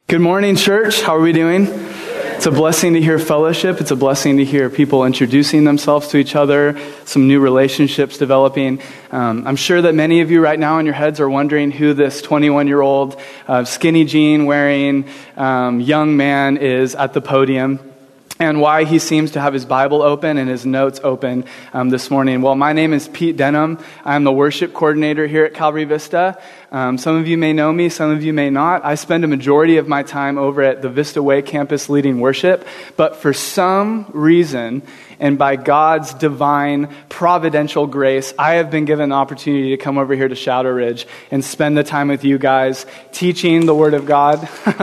Good morning, church. How are we doing? It's a blessing to hear fellowship. It's a blessing to hear people introducing themselves to each other, some new relationships developing. I'm sure that many of you right now in your heads are wondering who this 21-year-old skinny jean wearing young man is at the podium, and why he seems to have his Bible open and his notes open this morning. Well, my name is Pete Denham. I'm the worship coordinator here at Calvary Vista. Some of you may know me, some of you may not. I spend a majority of my time over at the Vista Way campus leading worship, but for some reason, and by God's divine providential grace, I have been given the opportunity to come over here to Shadow Ridge and spend the time with you guys teaching the Word of God,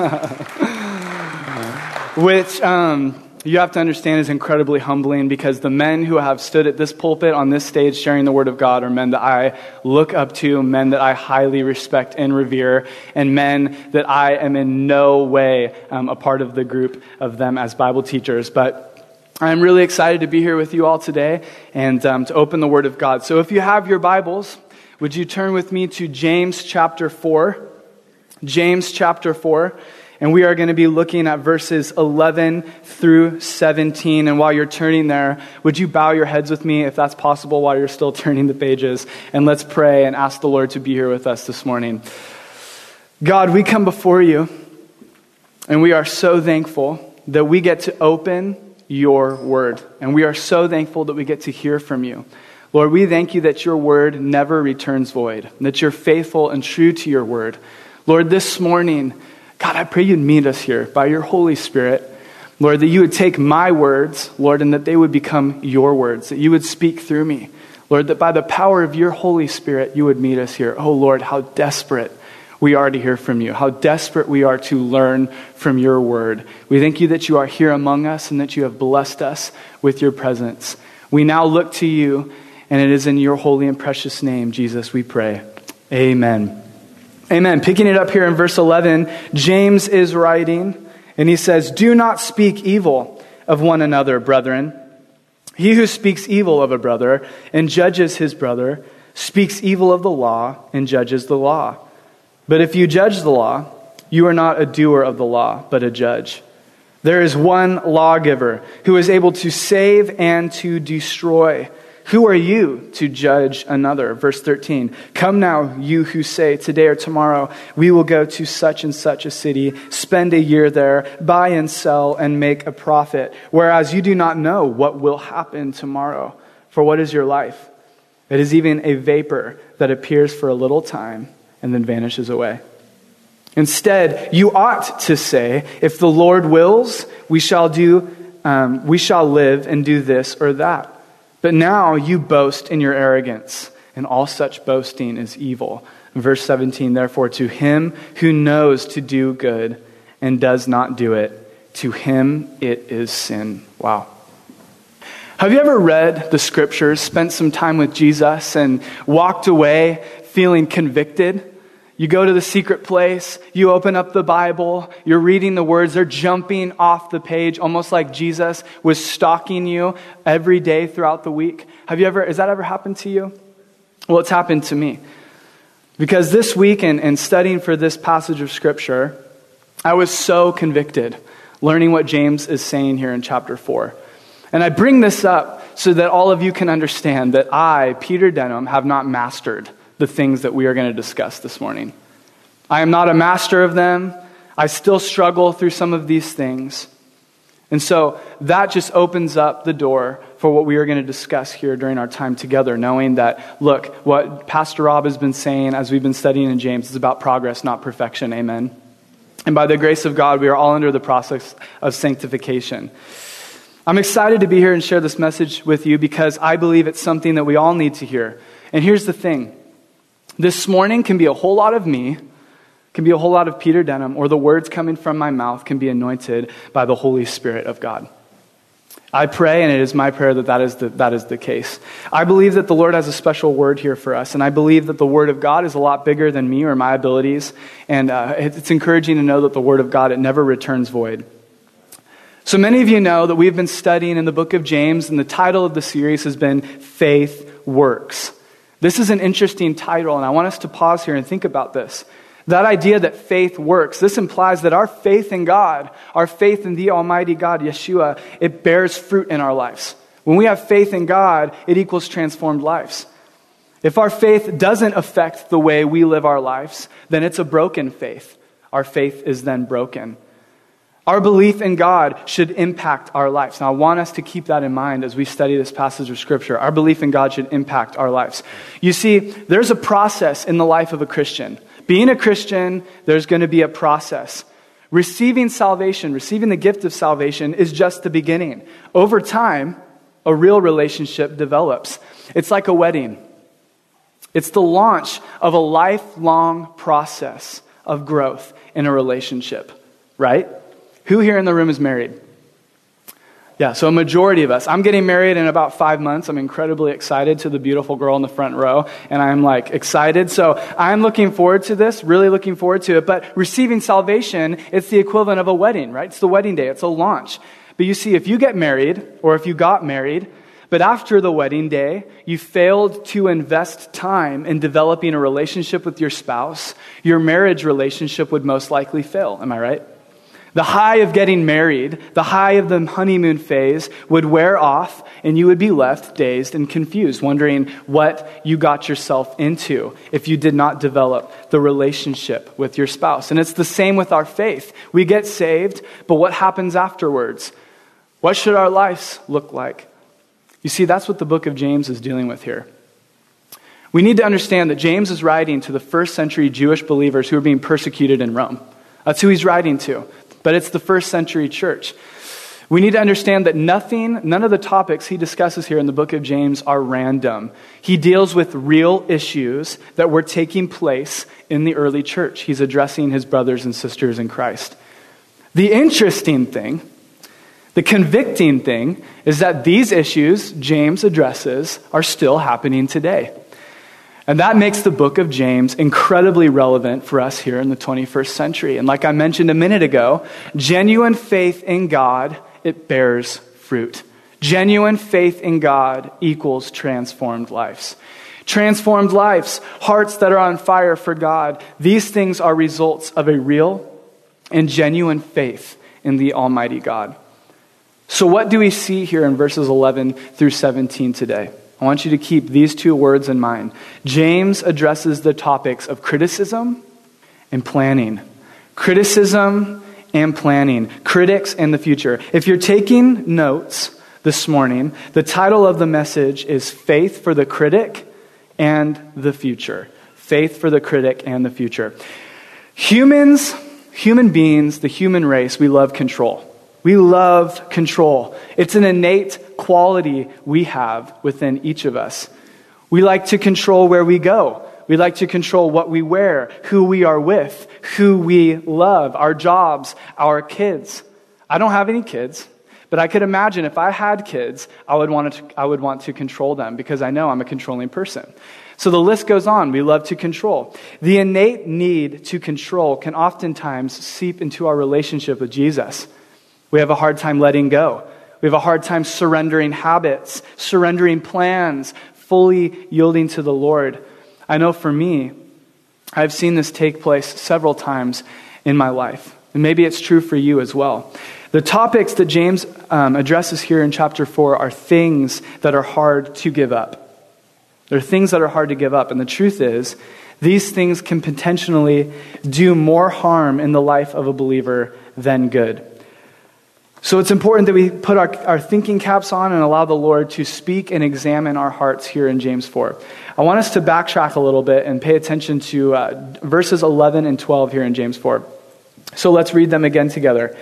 which you have to understand is incredibly humbling, because the men who have stood at this pulpit on this stage sharing the Word of God are men that I look up to, men that I highly respect and revere, and men that I am in no way a part of the group of them as Bible teachers. But I'm really excited to be here with you all today and to open the Word of God. So if you have your Bibles, would you turn with me to James chapter 4? James chapter 4. And we are going to be looking at verses 11 through 17. And while you're turning there, would you bow your heads with me, if that's possible, while you're still turning the pages? And let's pray and ask the Lord to be here with us this morning. God, we come before you, and we are so thankful that we get to open your word. And we are so thankful that we get to hear from you. Lord, we thank you that your word never returns void, that you're faithful and true to your word. Lord, this morning, God, I pray you'd meet us here by your Holy Spirit. Lord, that you would take my words, Lord, and that they would become your words, that you would speak through me. Lord, that by the power of your Holy Spirit, you would meet us here. Oh, Lord, how desperate we are to hear from you, how desperate we are to learn from your word. We thank you that you are here among us and that you have blessed us with your presence. We now look to you, and it is in your holy and precious name, Jesus, we pray. Amen. Amen. Picking it up here in verse 11, James is writing, and he says, "Do not speak evil of one another, brethren. He who speaks evil of a brother and judges his brother speaks evil of the law and judges the law. But if you judge the law, you are not a doer of the law, but a judge. There is one lawgiver who is able to save and to destroy. Who are you to judge another?" Verse 13, "Come now, you who say, today or tomorrow, we will go to such and such a city, spend a year there, buy and sell, and make a profit, whereas you do not know what will happen tomorrow. For what is your life? It is even a vapor that appears for a little time and then vanishes away. Instead, you ought to say, if the Lord wills, we shall live and do this or that. But now you boast in your arrogance, and all such boasting is evil." Verse 17, "Therefore to him who knows to do good and does not do it, to him it is sin." Wow. Have you ever read the scriptures, spent some time with Jesus, and walked away feeling convicted? You go to the secret place, you open up the Bible, you're reading the words, they're jumping off the page, almost like Jesus was stalking you every day throughout the week. Has that ever happened to you? Well, it's happened to me. Because this week, in studying for this passage of Scripture, I was so convicted, learning what James is saying here in chapter 4. And I bring this up so that all of you can understand that I, Peter Denham, have not mastered the things that we are going to discuss this morning. I am not a master of them. I still struggle through some of these things. And so that just opens up the door for what we are going to discuss here during our time together, knowing that, look, what Pastor Rob has been saying as we've been studying in James is about progress, not perfection. Amen. And by the grace of God, we are all under the process of sanctification. I'm excited to be here and share this message with you because I believe it's something that we all need to hear. And here's the thing. This morning can be a whole lot of me, can be a whole lot of Peter Denham, or the words coming from my mouth can be anointed by the Holy Spirit of God. I pray, and it is my prayer that that is the case. I believe that the Lord has a special word here for us, and I believe that the Word of God is a lot bigger than me or my abilities, and it's encouraging to know that the Word of God, it never returns void. So many of you know that we've been studying in the book of James, and the title of the series has been Faith Works. This is an interesting title, and I want us to pause here and think about this. That idea that faith works, this implies that our faith in God, our faith in the Almighty God, Yeshua, it bears fruit in our lives. When we have faith in God, it equals transformed lives. If our faith doesn't affect the way we live our lives, then it's a broken faith. Our faith is then broken. Our belief in God should impact our lives. Now, I want us to keep that in mind as we study this passage of Scripture. Our belief in God should impact our lives. You see, there's a process in the life of a Christian. Being a Christian, there's going to be a process. Receiving salvation, receiving the gift of salvation is just the beginning. Over time, a real relationship develops. It's like a wedding. It's the launch of a lifelong process of growth in a relationship, right? Who here in the room is married? Yeah, so a majority of us. I'm getting married in about 5 months. I'm incredibly excited to the beautiful girl in the front row, and I'm excited. So I'm looking forward to this, really looking forward to it. But receiving salvation, it's the equivalent of a wedding, right? It's the wedding day. It's a launch. But you see, if you get married, or if you got married, but after the wedding day, you failed to invest time in developing a relationship with your spouse, your marriage relationship would most likely fail. Am I right? The high of getting married, the high of the honeymoon phase would wear off, and you would be left dazed and confused, wondering what you got yourself into if you did not develop the relationship with your spouse. And it's the same with our faith. We get saved, but what happens afterwards? What should our lives look like? You see, that's what the book of James is dealing with here. We need to understand that James is writing to the first century Jewish believers who are being persecuted in Rome. That's who he's writing to. But it's the first century church. We need to understand that none of the topics he discusses here in the book of James are random. He deals with real issues that were taking place in the early church. He's addressing his brothers and sisters in Christ. The interesting thing, the convicting thing, is that these issues James addresses are still happening today. And that makes the book of James incredibly relevant for us here in the 21st century. And like I mentioned a minute ago, genuine faith in God, it bears fruit. Genuine faith in God equals transformed lives. Transformed lives, hearts that are on fire for God, these things are results of a real and genuine faith in the Almighty God. So what do we see here in verses 11 through 17 today? I want you to keep these two words in mind. James addresses the topics of criticism and planning. Criticism and planning. Critics and the future. If you're taking notes this morning, the title of the message is Faith for the Critic and the Future. Faith for the Critic and the Future. Human beings, the human race, we love control. We love control. It's an innate quality we have within each of us. We like to control where we go. We like to control what we wear, who we are with, who we love, our jobs, our kids. I don't have any kids, but I could imagine if I had kids, I would want to control them because I know I'm a controlling person. So the list goes on. We love to control. The innate need to control can oftentimes seep into our relationship with Jesus. We have a hard time letting go. We have a hard time surrendering habits, surrendering plans, fully yielding to the Lord. I know for me, I've seen this take place several times in my life. And maybe it's true for you as well. The topics that James addresses here in chapter 4 are things that are hard to give up. They're things that are hard to give up. And the truth is, these things can potentially do more harm in the life of a believer than good. So it's important that we put our thinking caps on and allow the Lord to speak and examine our hearts here in James 4. I want us to backtrack a little bit and pay attention to verses 11 and 12 here in James 4. So let's read them again together.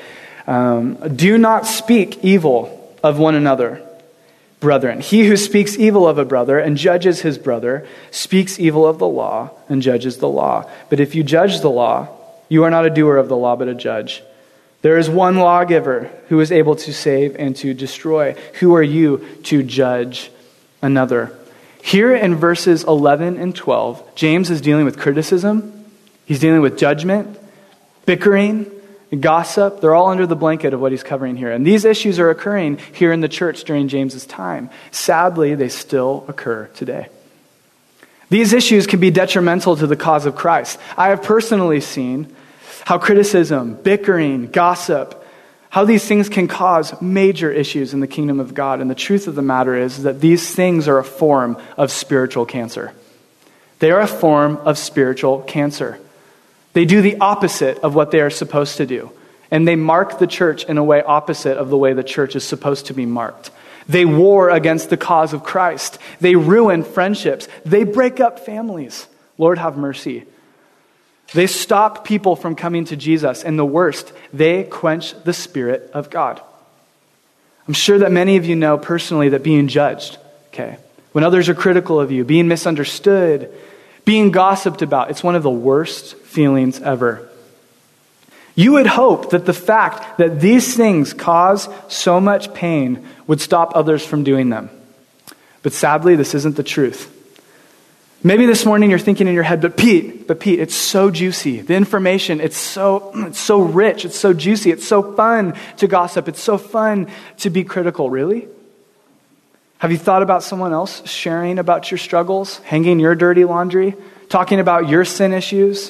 Do not speak evil of one another, brethren. He who speaks evil of a brother and judges his brother speaks evil of the law and judges the law. But if you judge the law, you are not a doer of the law, but a judge. There is one lawgiver who is able to save and to destroy. Who are you to judge another? Here in verses 11 and 12, James is dealing with criticism. He's dealing with judgment, bickering, gossip. They're all under the blanket of what he's covering here. And these issues are occurring here in the church during James's time. Sadly, they still occur today. These issues can be detrimental to the cause of Christ. I have personally seen how criticism, bickering, gossip, how these things can cause major issues in the kingdom of God. And the truth of the matter is that these things are a form of spiritual cancer. They are a form of spiritual cancer. They do the opposite of what they are supposed to do. And they mark the church in a way opposite of the way the church is supposed to be marked. They war against the cause of Christ. They ruin friendships. They break up families. Lord, have mercy. They stop people from coming to Jesus. And the worst, they quench the Spirit of God. I'm sure that many of you know personally that being judged, when others are critical of you, being misunderstood, being gossiped about, it's one of the worst feelings ever. You would hope that the fact that these things cause so much pain would stop others from doing them. But sadly, this isn't the truth. Maybe this morning you're thinking in your head, but Pete, it's so juicy. The information, it's so rich, it's so juicy, it's so fun to gossip, it's so fun to be critical. Really? Have you thought about someone else sharing about your struggles, hanging your dirty laundry, talking about your sin issues?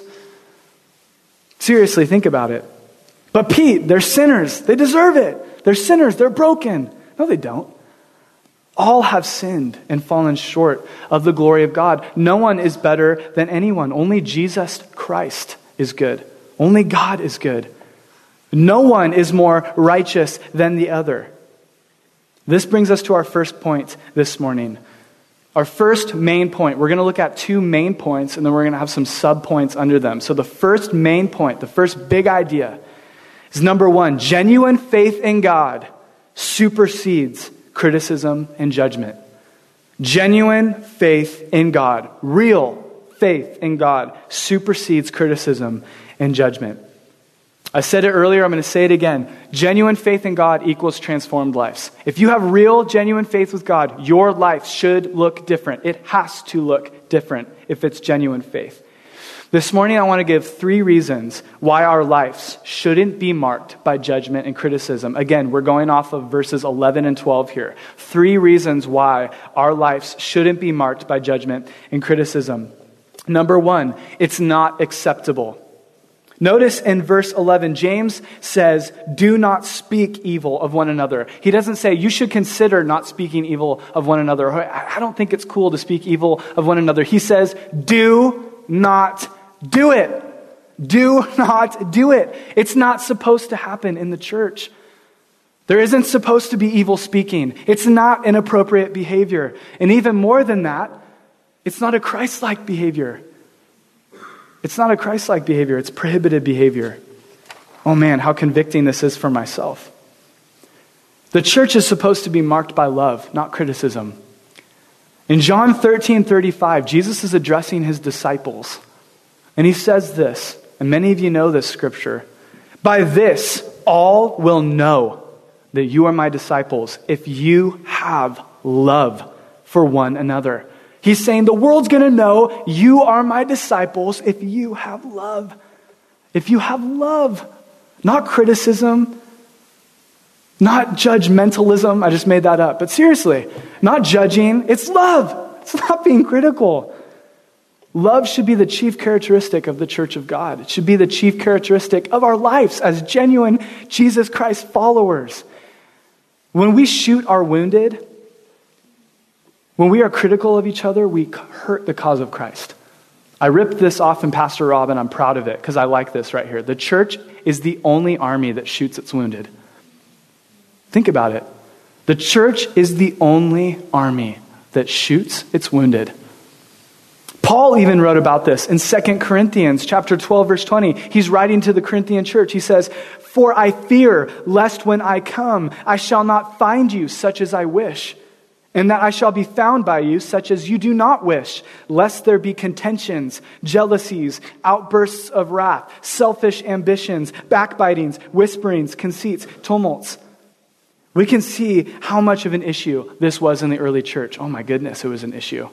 Seriously, think about it. But Pete, they're sinners. They deserve it. They're sinners. They're broken. No, they don't. All have sinned and fallen short of the glory of God. No one is better than anyone. Only Jesus Christ is good. Only God is good. No one is more righteous than the other. This brings us to our first point this morning. Our first main point. We're going to look at two main points, and then we're going to have some sub-points under them. So the first main point, the first big idea, is number one, genuine faith in God supersedes criticism and judgment. Genuine faith in God, real faith in God, supersedes criticism and judgment. I said it earlier, I'm going to say it again. Genuine faith in God equals transformed lives. If you have real, genuine faith with God, your life should look different. It has to look different if it's genuine faith. This morning, I want to give 3 reasons why our lives shouldn't be marked by judgment and criticism. Again, we're going off of verses 11 and 12 here. 3 reasons why our lives shouldn't be marked by judgment and criticism. Number 1, it's not acceptable. Notice in verse 11, James says, do not speak evil of one another. He doesn't say, you should consider not speaking evil of one another. I don't think it's cool to speak evil of one another. He says, do not do it. Do not do it. It's not supposed to happen in the church. There isn't supposed to be evil speaking. It's not inappropriate behavior. And even more than that, it's not a Christ-like behavior. It's not a Christ-like behavior. It's prohibited behavior. Oh man, how convicting this is for myself. The church is supposed to be marked by love, not criticism. In John 13:35, Jesus is addressing his disciples. And he says this, and many of you know this scripture. By this, all will know that you are my disciples if you have love for one another. He's saying the world's going to know you are my disciples if you have love. If you have love. Not criticism. Not judgmentalism. I just made that up. But seriously, not judging. It's love. It's not being critical. Love should be the chief characteristic of the church of God. It should be the chief characteristic of our lives as genuine Jesus Christ followers. When we shoot our wounded, when we are critical of each other, we hurt the cause of Christ. I ripped this off in Pastor Rob, and I'm proud of it because I like this right here. The church is the only army that shoots its wounded. Think about it. The church is the only army that shoots its wounded. Paul even wrote about this in 2 Corinthians chapter 12, verse 20. He's writing to the Corinthian church. He says, for I fear lest when I come, I shall not find you such as I wish, and that I shall be found by you such as you do not wish, lest there be contentions, jealousies, outbursts of wrath, selfish ambitions, backbitings, whisperings, conceits, tumults. We can see how much of an issue this was in the early church. Oh my goodness, it was an issue.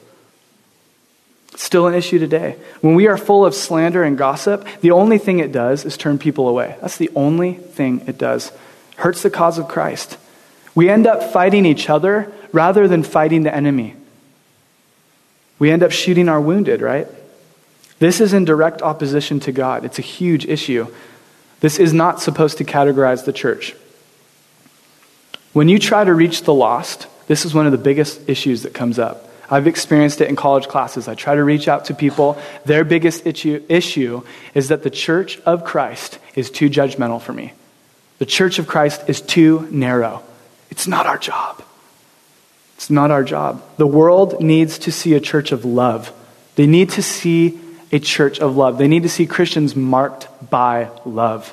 It's still an issue today. When we are full of slander and gossip, the only thing it does is turn people away. That's the only thing it does. It hurts the cause of Christ. We end up fighting each other rather than fighting the enemy. We end up shooting our wounded, right? This is in direct opposition to God. It's a huge issue. This is not supposed to categorize the church. When you try to reach the lost, this is one of the biggest issues that comes up. I've experienced it in college classes. I try to reach out to people. Their biggest issue is that the church of Christ is too judgmental for me. The church of Christ is too narrow. It's not our job. It's not our job. The world needs to see a church of love. They need to see a church of love. They need to see Christians marked by love.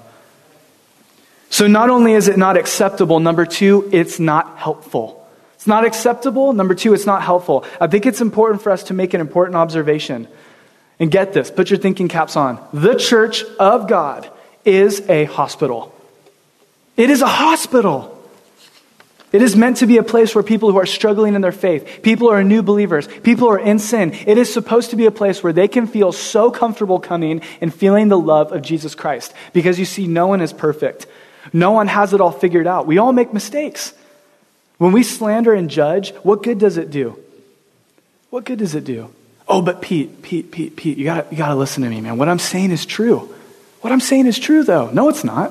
So not only is it not acceptable, number two, it's not helpful. It's not acceptable. Number two, it's not helpful. I think it's important for us to make an important observation. And get this, put your thinking caps on. The church of God is a hospital. It is a hospital. It is meant to be a place where people who are struggling in their faith, people who are new believers, people who are in sin, it is supposed to be a place where they can feel so comfortable coming and feeling the love of Jesus Christ. Because you see, no one is perfect. No one has it all figured out. We all make mistakes. When we slander and judge, what good does it do? What good does it do? Oh, but Pete, you gotta listen to me, man. What I'm saying is true. What I'm saying is true, though. No, it's not.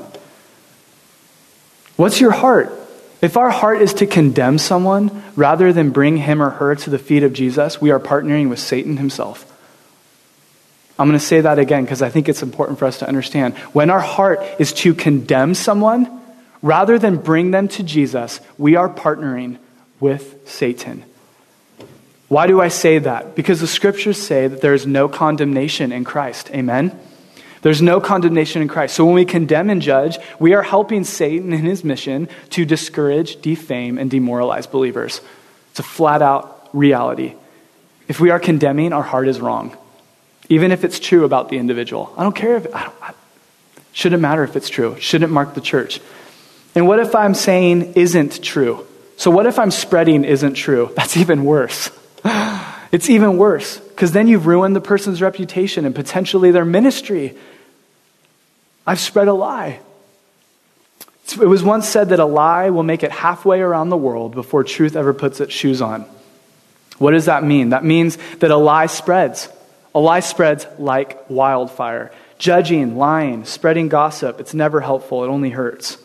What's your heart? If our heart is to condemn someone rather than bring him or her to the feet of Jesus, we are partnering with Satan himself. I'm going to say that again because I think it's important for us to understand. When our heart is to condemn someone rather than bring them to Jesus, we are partnering with Satan. Why do I say that? Because the scriptures say that there is no condemnation in Christ. Amen? There's no condemnation in Christ. So when we condemn and judge, we are helping Satan in his mission to discourage, defame, and demoralize believers. It's a flat out reality. If we are condemning, our heart is wrong. Even if it's true about the individual. I don't care if shouldn't matter if it's true. It shouldn't mark the church. And what if I'm saying isn't true? So what if I'm spreading isn't true? That's even worse. It's even worse because then you've ruined the person's reputation and potentially their ministry. I've spread a lie. It was once said that a lie will make it halfway around the world before truth ever puts its shoes on. What does that mean? That means that a lie spreads. A lie spreads like wildfire. Judging, lying, spreading gossip, it's never helpful. It only hurts.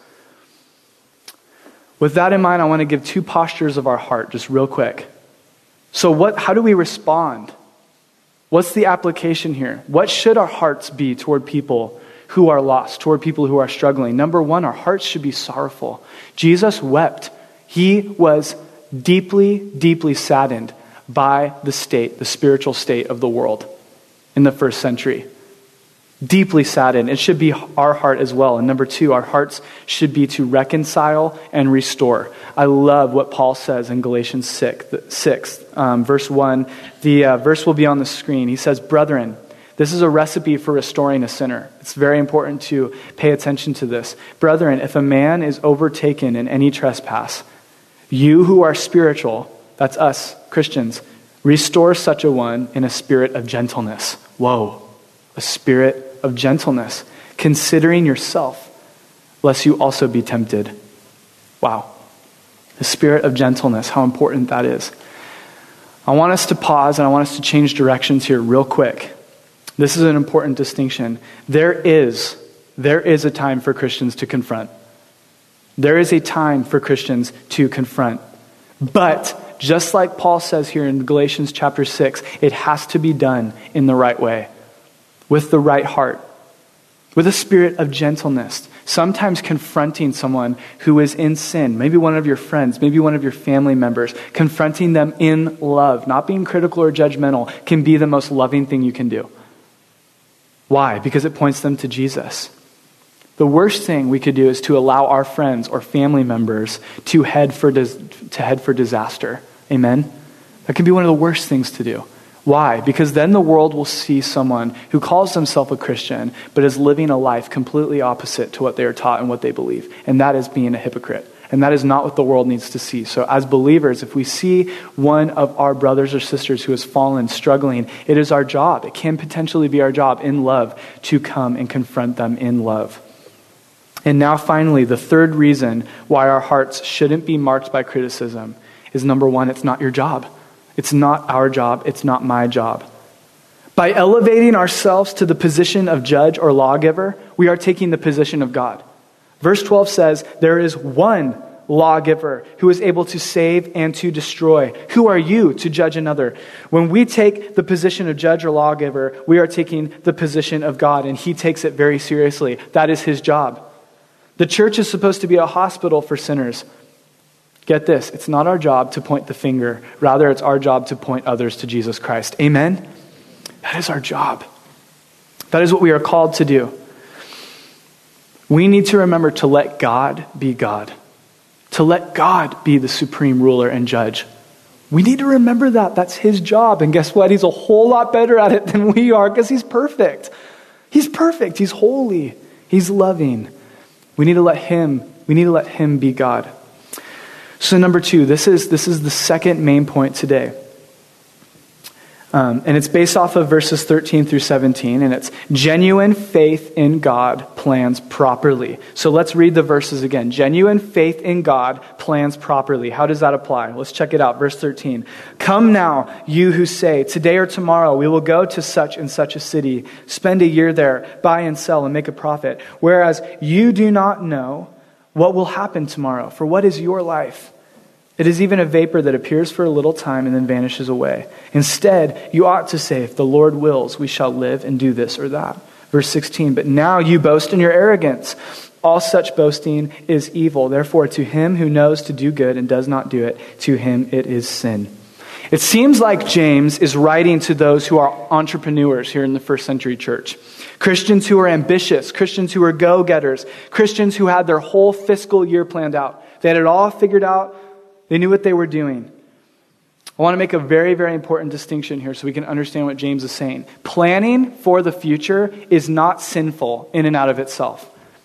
With that in mind, I want to give two postures of our heart, just real quick. So how do we respond? What's the application here? What should our hearts be toward people who are lost, toward people who are struggling? Number one, our hearts should be sorrowful. Jesus wept. He was deeply, deeply saddened by the spiritual state of the world in the first century. Deeply saddened. It should be our heart as well. And number two, our hearts should be to reconcile and restore. I love what Paul says in Galatians 6, verse 1. The verse will be on the screen. He says, "Brethren, this is a recipe for restoring a sinner." It's very important to pay attention to this. "Brethren, if a man is overtaken in any trespass, you who are spiritual," that's us, Christians, "restore such a one in a spirit of gentleness." Whoa, a spirit of gentleness, considering yourself, lest you also be tempted. Wow. The spirit of gentleness, how important that is. I want us to pause and I want us to change directions here real quick. This is an important distinction. There is a time for Christians to confront. There is a time for Christians to confront. But just like Paul says here in Galatians chapter 6, it has to be done in the right way, with the right heart, with a spirit of gentleness. Sometimes confronting someone who is in sin, maybe one of your friends, maybe one of your family members, confronting them in love, not being critical or judgmental, can be the most loving thing you can do. Why? Because it points them to Jesus. The worst thing we could do is to allow our friends or family members to head for disaster. Amen? That can be one of the worst things to do. Why? Because then the world will see someone who calls themselves a Christian, but is living a life completely opposite to what they are taught and what they believe. And that is being a hypocrite. And that is not what the world needs to see. So as believers, if we see one of our brothers or sisters who has fallen, struggling, it is our job. It can potentially be our job in love to come and confront them in love. And now finally, the third reason why our hearts shouldn't be marked by criticism is number one, it's not your job. It's not our job. It's not my job. By elevating ourselves to the position of judge or lawgiver, we are taking the position of God. Verse 12 says, there is one lawgiver who is able to save and to destroy. Who are you to judge another? When we take the position of judge or lawgiver, we are taking the position of God, and he takes it very seriously. That is his job. The church is supposed to be a hospital for sinners. Get this, it's not our job to point the finger. Rather, it's our job to point others to Jesus Christ. Amen? That is our job. That is what we are called to do. We need to remember to let God be God. To let God be the supreme ruler and judge. We need to remember that. That's his job. And guess what? He's a whole lot better at it than we are because he's perfect. He's perfect. He's holy. He's loving. We need to let him be God. So number 2, this is the second main point today. And it's based off of verses 13 through 17, and it's genuine faith in God plans properly. So let's read the verses again. Genuine faith in God plans properly. How does that apply? Let's check it out. Verse 13. Come now, you who say, today or tomorrow we will go to such and such a city, spend a year there, buy and sell and make a profit. Whereas you do not know what will happen tomorrow. For what is your life? It is even a vapor that appears for a little time and then vanishes away. Instead, you ought to say, if the Lord wills, we shall live and do this or that. Verse 16, but now you boast in your arrogance. All such boasting is evil. Therefore, to him who knows to do good and does not do it, to him it is sin. It seems like James is writing to those who are entrepreneurs here in the first century church. Christians who are ambitious, Christians who are go-getters, Christians who had their whole fiscal year planned out. They had it all figured out. They knew what they were doing. I want to make a very, very important distinction here so we can understand what James is saying. Planning for the future is not sinful in and out of itself.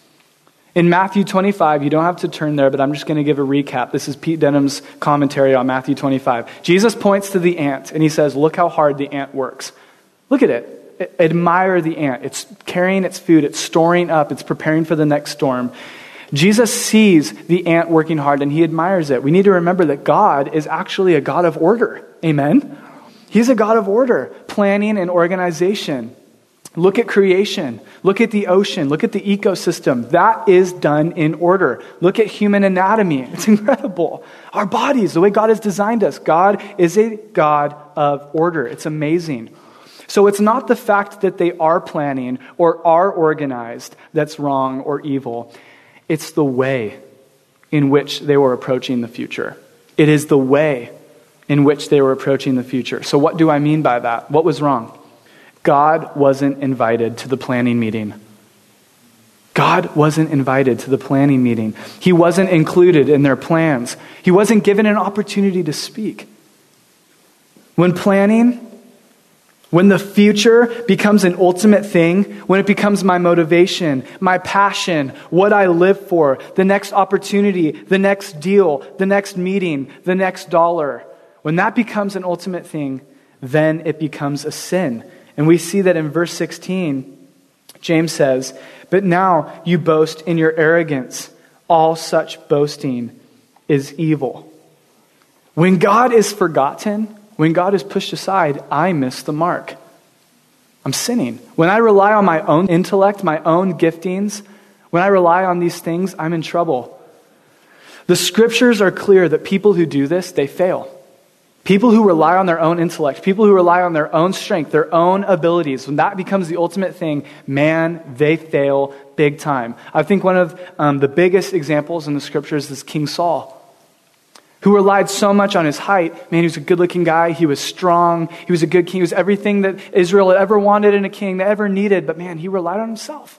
In Matthew 25, you don't have to turn there, but I'm just going to give a recap. This is Pete Denham's commentary on Matthew 25. Jesus points to the ant and he says, look how hard the ant works. Look at it. Admire the ant. It's carrying its food. It's storing up. It's preparing for the next storm. Jesus sees the ant working hard and he admires it. We need to remember that God is actually a God of order. Amen? He's a God of order, planning and organization. Look at creation. Look at the ocean. Look at the ecosystem. That is done in order. Look at human anatomy. It's incredible. Our bodies, the way God has designed us. God is a God of order. It's amazing. So it's not the fact that they are planning or are organized that's wrong or evil. It's the way in which they were approaching the future. It is the way in which they were approaching the future. So what do I mean by that? What was wrong? God wasn't invited to the planning meeting. God wasn't invited to the planning meeting. He wasn't included in their plans. He wasn't given an opportunity to speak. When planning, when the future becomes an ultimate thing, when it becomes my motivation, my passion, what I live for, the next opportunity, the next deal, the next meeting, the next dollar, when that becomes an ultimate thing, then it becomes a sin. And we see that in verse 16, James says, but now you boast in your arrogance. All such boasting is evil. When God is forgotten, when God is pushed aside, I miss the mark. I'm sinning. When I rely on my own intellect, my own giftings, when I rely on these things, I'm in trouble. The scriptures are clear that people who do this, they fail. People who rely on their own intellect, people who rely on their own strength, their own abilities, when that becomes the ultimate thing, man, they fail big time. I think one of the biggest examples in the scriptures is King Saul, who relied so much on his height. Man, he was a good-looking guy. He was strong. He was a good king. He was everything that Israel had ever wanted in a king, that ever needed. But man, he relied on himself.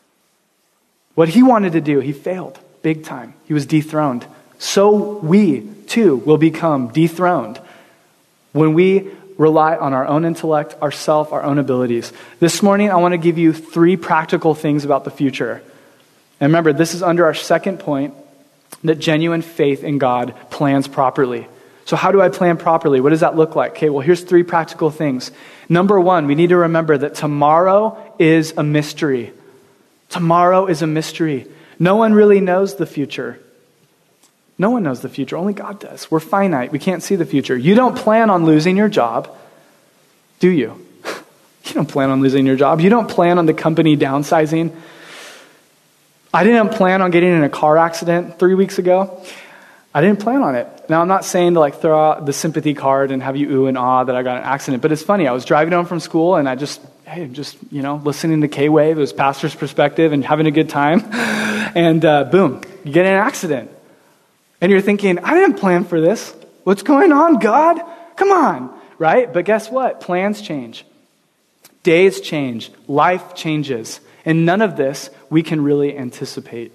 What he wanted to do, he failed big time. He was dethroned. So we, too, will become dethroned when we rely on our own intellect, ourself, our own abilities. This morning, I want to give you 3 practical things about the future. And remember, this is under our second point, that genuine faith in God plans properly. So how do I plan properly? What does that look like? Okay, well, here's 3 practical things. Number 1, we need to remember that tomorrow is a mystery. Tomorrow is a mystery. No one really knows the future. No one knows the future. Only God does. We're finite. We can't see the future. You don't plan on losing your job, do you? You don't plan on losing your job. You don't plan on the company downsizing. I didn't plan on getting in a car accident 3 weeks ago. I didn't plan on it. Now, I'm not saying to throw out the sympathy card and have you ooh and ah that I got in an accident, but it's funny. I was driving home from school and I just listening to K-Wave, it was Pastor's Perspective and having a good time. And boom, you get in an accident. And you're thinking, I didn't plan for this. What's going on, God? Come on, right? But guess what? Plans change. Days change. Life changes. And none of this we can really anticipate.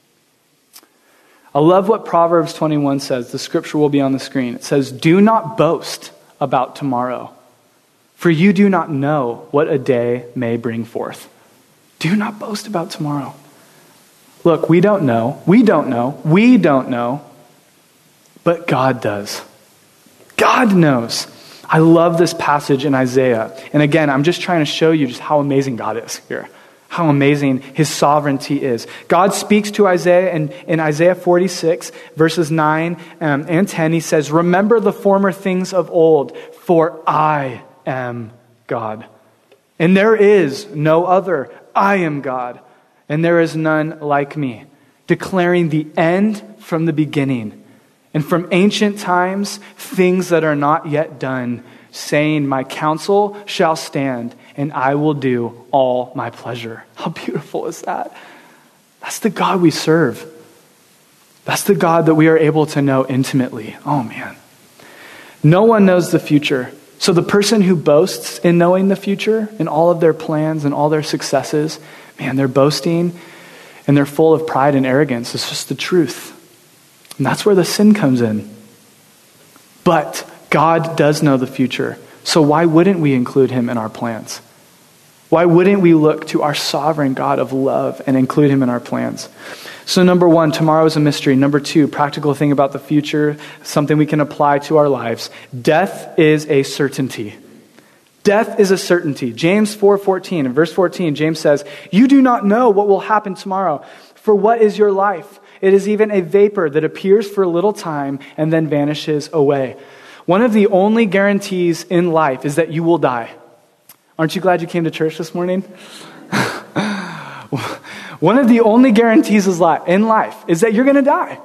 I love what Proverbs 21 says. The scripture will be on the screen. It says, do not boast about tomorrow, for you do not know what a day may bring forth. Do not boast about tomorrow. Look, we don't know. We don't know. But God does. God knows. I love this passage in Isaiah. And again, I'm just trying to show you just how amazing God is here. How amazing his sovereignty is. God speaks to Isaiah in Isaiah 46, verses 9 and 10. He says, remember the former things of old, for I am God. And there is no other. I am God. And there is none like me. Declaring the end from the beginning. And from ancient times, things that are not yet done, saying, my counsel shall stand, and I will do all my pleasure. How beautiful is that? That's the God we serve. That's the God that we are able to know intimately. Oh man. No one knows the future. So the person who boasts in knowing the future and all of their plans and all their successes, man, they're boasting and they're full of pride and arrogance. It's just the truth. And that's where the sin comes in. But God does know the future. So why wouldn't we include him in our plans? Why wouldn't we look to our sovereign God of love and include him in our plans? So number one, tomorrow is a mystery. Number two, practical thing about the future, something we can apply to our lives. Death is a certainty. Death is a certainty. James 4:14, in verse 14, James says, you do not know what will happen tomorrow. For what is your life? It is even a vapor that appears for a little time and then vanishes away. One of the only guarantees in life is that you will die. Aren't you glad you came to church this morning? One of the only guarantees in life is that you're going to die.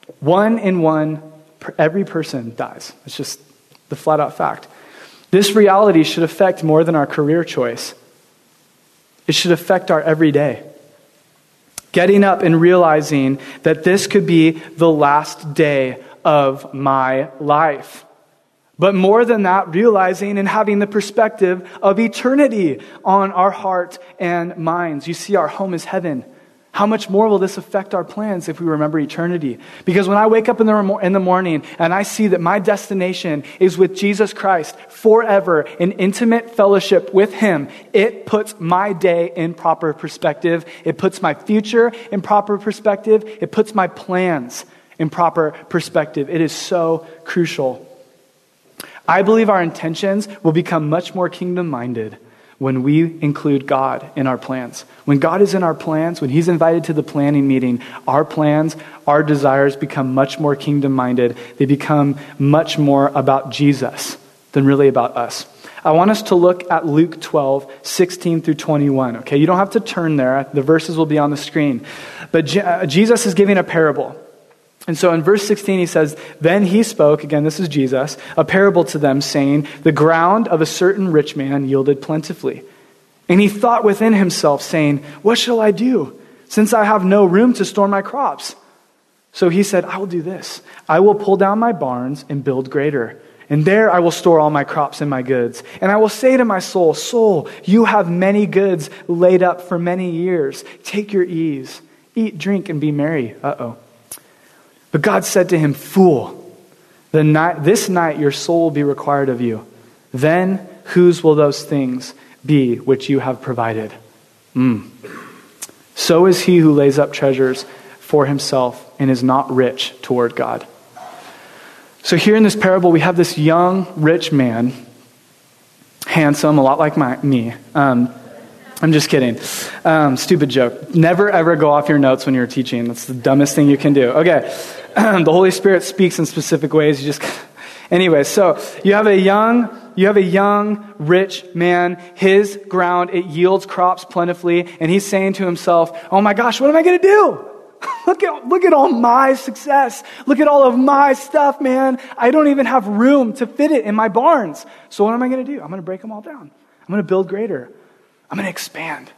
Every person dies. It's just the flat out fact. This reality should affect more than our career choice. It should affect our everyday. Getting up and realizing that this could be the last day of my life. But more than that, realizing and having the perspective of eternity on our heart and minds. You see, our home is heaven. How much more will this affect our plans if we remember eternity? Because when I wake up in the morning and I see that my destination is with Jesus Christ forever in intimate fellowship with him, it puts my day in proper perspective. It puts my future in proper perspective. It puts my plans in proper perspective. It is so crucial. I believe our intentions will become much more kingdom-minded when we include God in our plans. When God is in our plans, when he's invited to the planning meeting, our plans, our desires become much more kingdom-minded. They become much more about Jesus than really about us. I want us to look at Luke 12, 16 through 21. Okay, you don't have to turn there. The verses will be on the screen. But Jesus is giving a parable. And so in verse 16 he says, then he spoke, again this is Jesus, a parable to them saying, the ground of a certain rich man yielded plentifully. And he thought within himself saying, what shall I do, since I have no room to store my crops? So he said, I will do this. I will pull down my barns and build greater. And there I will store all my crops and my goods. And I will say to my soul, soul, you have many goods laid up for many years. Take your ease, eat, drink, and be merry. But God said to him, fool, this night your soul will be required of you. Then whose will those things be which you have provided? So is he who lays up treasures for himself and is not rich toward God. So here in this parable, we have this young, rich man, handsome, a lot like me. I'm just kidding. Stupid joke. Never ever go off your notes when you're teaching. That's the dumbest thing you can do. Okay. The Holy Spirit speaks in specific ways. Anyway, so you have a young, rich man. His ground, it yields crops plentifully. And he's saying to himself, oh my gosh, what am I going to do? Look at all my success. Look at all of my stuff, man. I don't even have room to fit it in my barns. So what am I going to do? I'm going to break them all down. I'm going to build greater. I'm going to expand.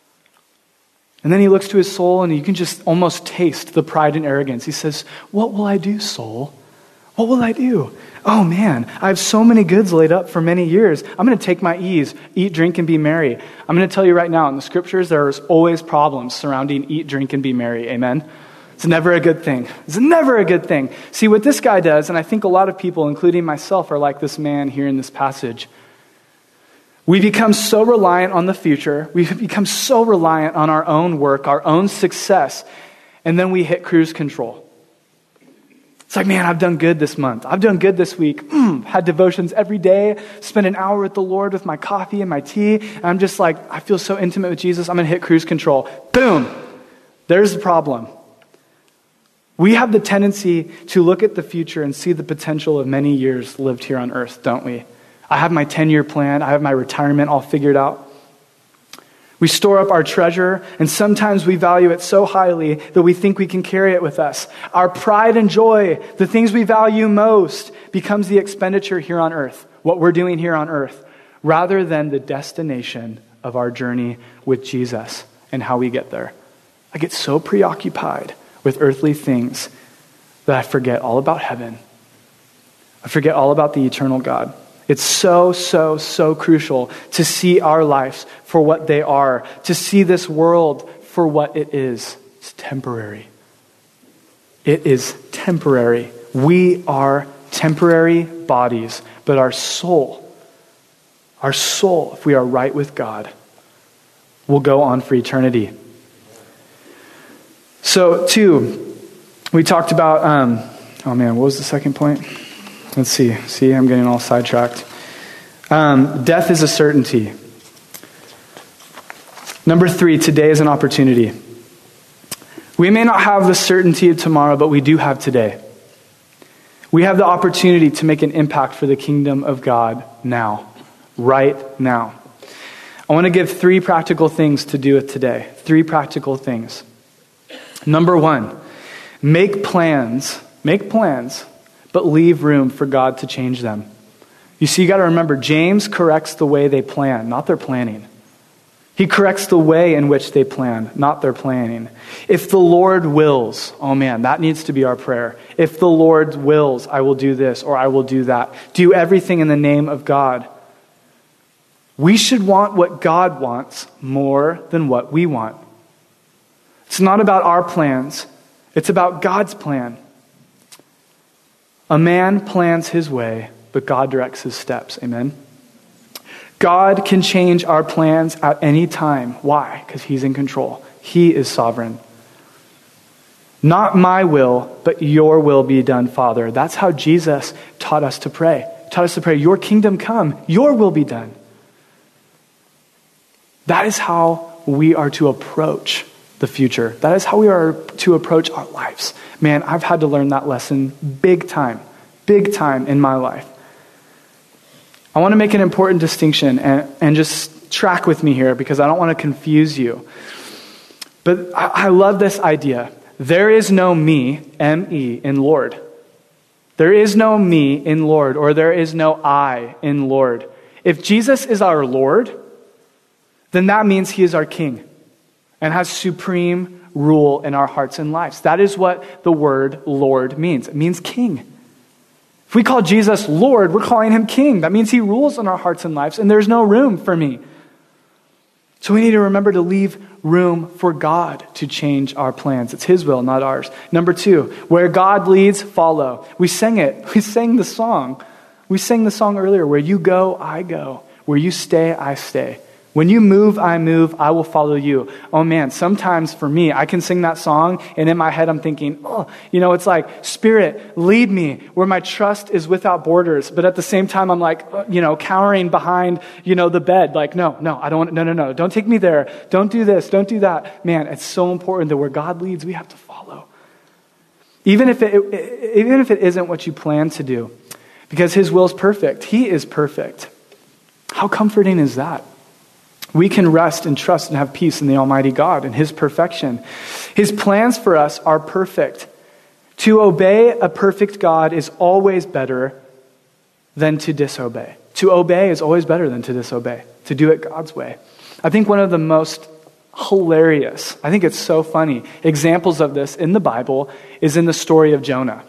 And then he looks to his soul and you can just almost taste the pride and arrogance. He says, what will I do, soul? What will I do? Oh man, I have so many goods laid up for many years. I'm going to take my ease, eat, drink, and be merry. I'm going to tell you right now, in the scriptures, there's always problems surrounding eat, drink, and be merry. Amen? It's never a good thing. It's never a good thing. See, what this guy does, and I think a lot of people, including myself, are like this man here in this passage. We become so reliant on the future. We become so reliant on our own work, our own success, and then we hit cruise control. It's like, man, I've done good this month. I've done good this week. Had devotions every day, spent an hour with the Lord with my coffee and my tea. And I'm just like, I feel so intimate with Jesus. I'm going to hit cruise control. Boom. There's the problem. We have the tendency to look at the future and see the potential of many years lived here on earth, don't we? I have my 10-year plan. I have my retirement all figured out. We store up our treasure, and sometimes we value it so highly that we think we can carry it with us. Our pride and joy, the things we value most, becomes the expenditure here on earth, what we're doing here on earth, rather than the destination of our journey with Jesus and how we get there. I get so preoccupied with earthly things that I forget all about heaven. I forget all about the eternal God. It's so crucial to see our lives for what they are, to see this world for what it is. It's temporary. It is temporary. We are temporary bodies, but our soul, if we are right with God, will go on for eternity. So, 2, we talked about, what was the second point? Let's see. See, I'm getting all sidetracked. Death is a certainty. Number 3, today is an opportunity. We may not have the certainty of tomorrow, but we do have today. We have the opportunity to make an impact for the kingdom of God now, right now. I want to give 3 practical things to do with today. 3 practical things. Number 1, make plans, but leave room for God to change them. You see, you got to remember, James corrects the way they plan, not their planning. He corrects the way in which they plan, not their planning. If the Lord wills, oh man, that needs to be our prayer. If the Lord wills, I will do this or I will do that. Do everything in the name of God. We should want what God wants more than what we want. It's not about our plans. It's about God's plan. A man plans his way, but God directs his steps. Amen? God can change our plans at any time. Why? Because he's in control. He is sovereign. Not my will, but your will be done, Father. That's how Jesus taught us to pray. Taught us to pray, your kingdom come, your will be done. That is how we are to approach the future. That is how we are to approach our lives. Man, I've had to learn that lesson big time in my life. I want to make an important distinction and just track with me here because I don't want to confuse you. But I love this idea. There is no me, M-E, in Lord. There is no me in Lord, or there is no I in Lord. If Jesus is our Lord, then that means he is our King and has supreme rule in our hearts and lives. That is what the word Lord means. It means king. If we call Jesus Lord, we're calling him King. That means he rules in our hearts and lives, and there's no room for me. So we need to remember to leave room for God to change our plans. It's his will, not ours. Number 2, where God leads, follow. We sang it. We sang the song. We sang the song earlier, where you go, I go. Where you stay, I stay. When you move, I will follow you. Oh man, sometimes for me, I can sing that song and in my head I'm thinking, it's like, Spirit, lead me where my trust is without borders. But at the same time, I'm like, cowering behind, the bed. Like, no, I don't want, no, don't take me there. Don't do this, don't do that. Man, it's so important that where God leads, we have to follow. Even if it isn't what you plan to do, because his will is perfect. He is perfect. How comforting is that? We can rest and trust and have peace in the Almighty God and his perfection. His plans for us are perfect. To obey a perfect God is always better than to disobey. To obey is always better than to disobey, to do it God's way. I think one of the most hilarious, I think it's so funny, examples of this in the Bible is in the story of Jonah.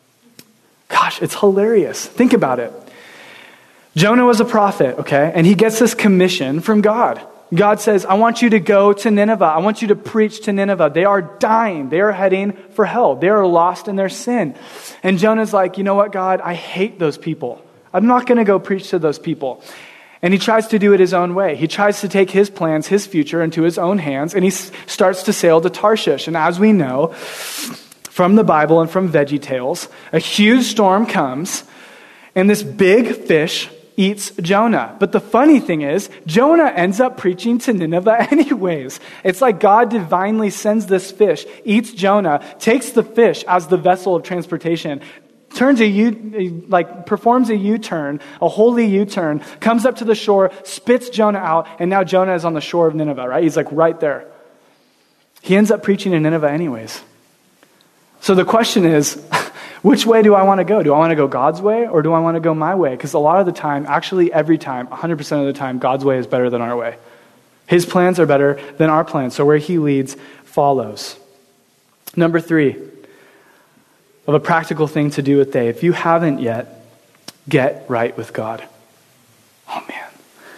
Gosh, it's hilarious. Think about it. Jonah was a prophet, okay? And he gets this commission from God. God says, I want you to go to Nineveh. I want you to preach to Nineveh. They are dying. They are heading for hell. They are lost in their sin. And Jonah's like, you know what, God? I hate those people. I'm not going to go preach to those people. And he tries to do it his own way. He tries to take his plans, his future into his own hands, and he starts to sail to Tarshish. And as we know from the Bible and from VeggieTales, a huge storm comes, and this big fish eats Jonah. But the funny thing is, Jonah ends up preaching to Nineveh anyways. It's like God divinely sends this fish, eats Jonah, takes the fish as the vessel of transportation, performs a U-turn, a holy U-turn, comes up to the shore, spits Jonah out, and now Jonah is on the shore of Nineveh, right? He's like right there. He ends up preaching in Nineveh anyways. So the question is, which way do I want to go? Do I want to go God's way or do I want to go my way? Because a lot of the time, actually every time, 100% of the time, God's way is better than our way. His plans are better than our plans. So where he leads follows. Number 3, of a practical thing to do with day. If you haven't yet, get right with God. Oh man.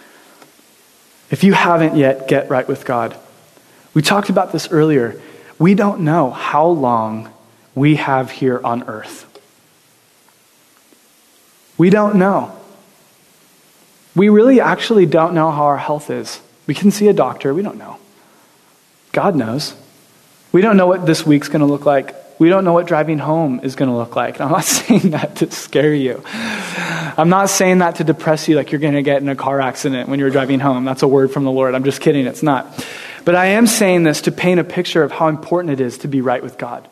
If you haven't yet, get right with God. We talked about this earlier. We don't know how long we have here on earth. We don't know. We really actually don't know how our health is. We can see a doctor, we don't know. God knows. We don't know what this week's going to look like. We don't know what driving home is going to look like. And I'm not saying that to scare you. I'm not saying that to depress you like you're going to get in a car accident when you're driving home. That's a word from the Lord. I'm just kidding. It's not. But I am saying this to paint a picture of how important it is to be right with God.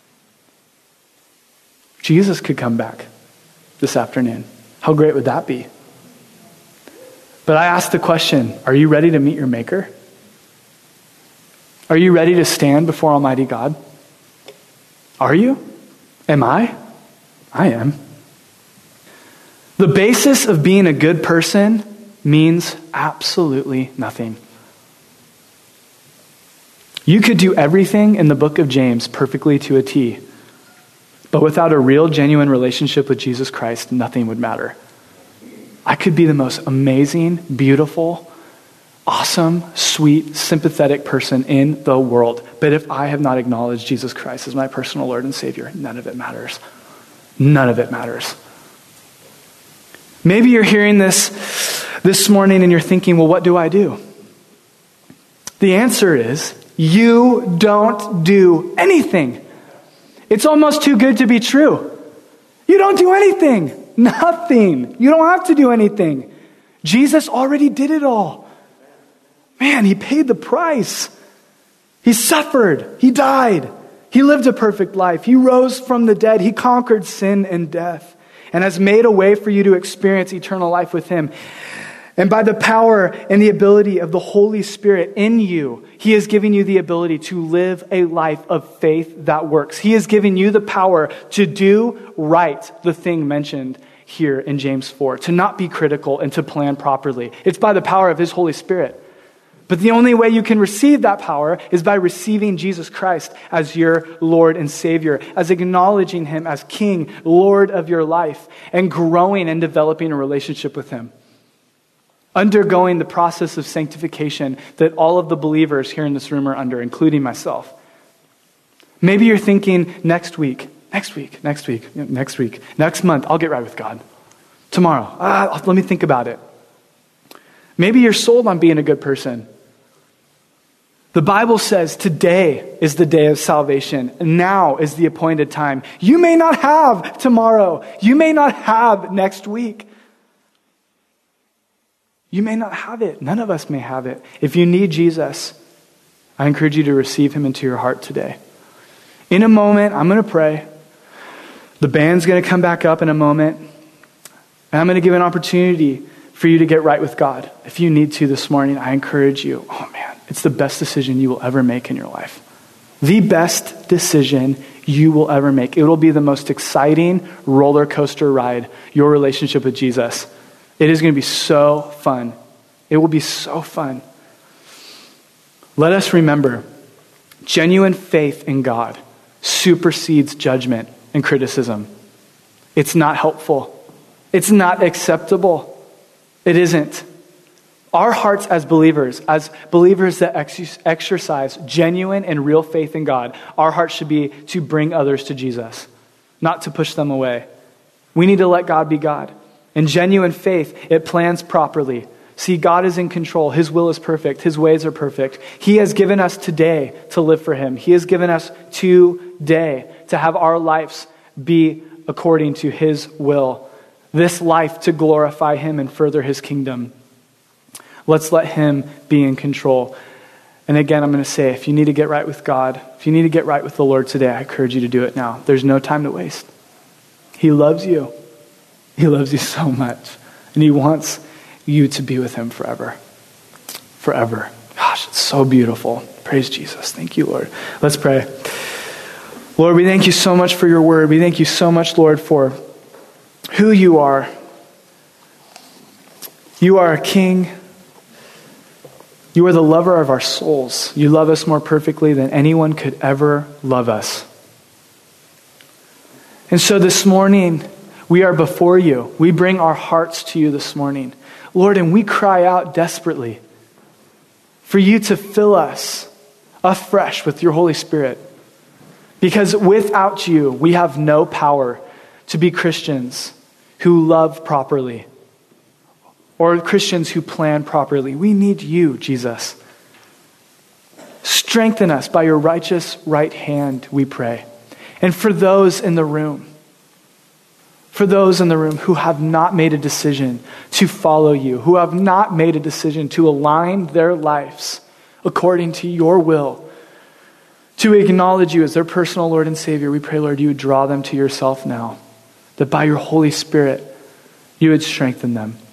Jesus could come back this afternoon. How great would that be? But I ask the question, are you ready to meet your Maker? Are you ready to stand before Almighty God? Are you? Am I? I am. The basis of being a good person means absolutely nothing. You could do everything in the book of James perfectly to a T. But without a real, genuine relationship with Jesus Christ, nothing would matter. I could be the most amazing, beautiful, awesome, sweet, sympathetic person in the world. But if I have not acknowledged Jesus Christ as my personal Lord and Savior, none of it matters. None of it matters. Maybe you're hearing this morning and you're thinking, well, what do I do? The answer is, you don't do anything. It's almost too good to be true. You don't do anything. Nothing. You don't have to do anything. Jesus already did it all. Man, he paid the price. He suffered. He died. He lived a perfect life. He rose from the dead. He conquered sin and death and has made a way for you to experience eternal life with him. And by the power and the ability of the Holy Spirit in you, he is giving you the ability to live a life of faith that works. He is giving you the power to do right, the thing mentioned here in James 4, to not be critical and to plan properly. It's by the power of his Holy Spirit. But the only way you can receive that power is by receiving Jesus Christ as your Lord and Savior, as acknowledging him as King, Lord of your life, and growing and developing a relationship with him. Undergoing the process of sanctification that all of the believers here in this room are under, including myself. Maybe you're thinking next month, I'll get right with God. Tomorrow, let me think about it. Maybe you're sold on being a good person. The Bible says today is the day of salvation. Now is the appointed time. You may not have tomorrow. You may not have next week. You may not have it. None of us may have it. If you need Jesus, I encourage you to receive him into your heart today. In a moment, I'm going to pray. The band's going to come back up in a moment. And I'm going to give an opportunity for you to get right with God. If you need to this morning, I encourage you. Oh man, it's the best decision you will ever make in your life. The best decision you will ever make. It will be the most exciting roller coaster ride, your relationship with Jesus. It is going to be so fun. It will be so fun. Let us remember, genuine faith in God supersedes judgment and criticism. It's not helpful. It's not acceptable. It isn't. Our hearts as believers that exercise genuine and real faith in God, our hearts should be to bring others to Jesus, not to push them away. We need to let God be God. In genuine faith, it plans properly. See, God is in control. His will is perfect. His ways are perfect. He has given us today to live for him. He has given us today to have our lives be according to his will. This life to glorify him and further his kingdom. Let's let him be in control. And again, I'm going to say, if you need to get right with God, if you need to get right with the Lord today, I encourage you to do it now. There's no time to waste. He loves you. He loves you so much. And he wants you to be with him forever. Forever. Gosh, it's so beautiful. Praise Jesus. Thank you, Lord. Let's pray. Lord, we thank you so much for your word. We thank you so much, Lord, for who you are. You are a king. You are the lover of our souls. You love us more perfectly than anyone could ever love us. And so this morning, we are before you. We bring our hearts to you this morning. Lord, and we cry out desperately for you to fill us afresh with your Holy Spirit. Because without you, we have no power to be Christians who love properly or Christians who plan properly. We need you, Jesus. Strengthen us by your righteous right hand, we pray. And for those in the room who have not made a decision to follow you, who have not made a decision to align their lives according to your will, to acknowledge you as their personal Lord and Savior, we pray, Lord, you would draw them to yourself now, that by your Holy Spirit, you would strengthen them.